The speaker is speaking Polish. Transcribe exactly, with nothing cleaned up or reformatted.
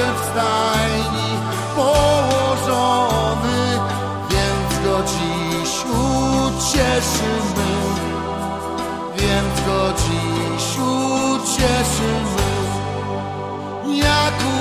w stajni położony, więc go dziś ucieszymy, więc go dziś ucieszymy. Jak